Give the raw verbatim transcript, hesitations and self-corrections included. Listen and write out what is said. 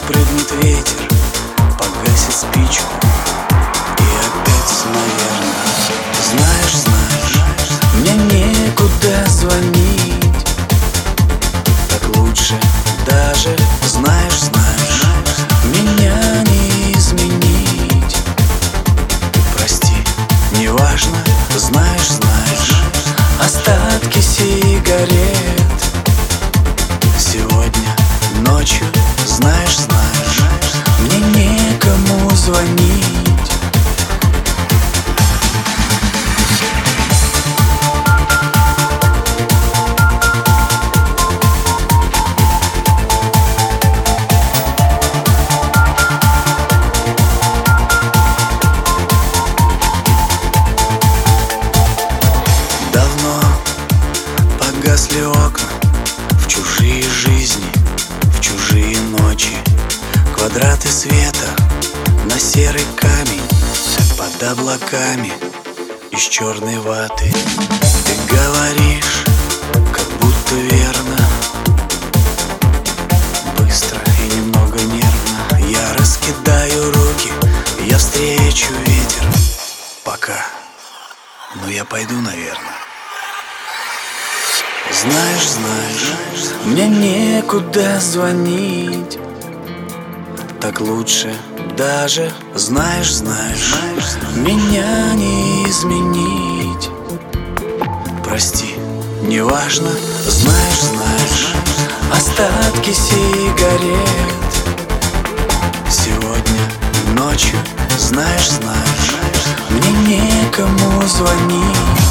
прыгнет ветер, погасит спичку, и опять, наверное, знаешь, знаешь, мне некуда звонить. Так лучше даже, знаешь, знаешь, меня не изменить. Прости, неважно, знаешь, знаешь, остатки сигарет. Сегодня ночью, знаешь, знаешь, мне некому звонить. Давно погасли окна в чужие жизни, в чужие ночи. Квадраты света на серый камень, под облаками из черной ваты. Ты говоришь, как будто верно, быстро и немного нервно. Я раскидаю руки, я встречу ветер. Пока, но я пойду, наверное. Знаешь, знаешь, мне некуда звонить. Так лучше даже, знаешь, знаешь, меня не изменить. Прости, неважно, знаешь, знаешь, остатки сигарет. Сегодня ночью, знаешь, знаешь, мне некому звонить.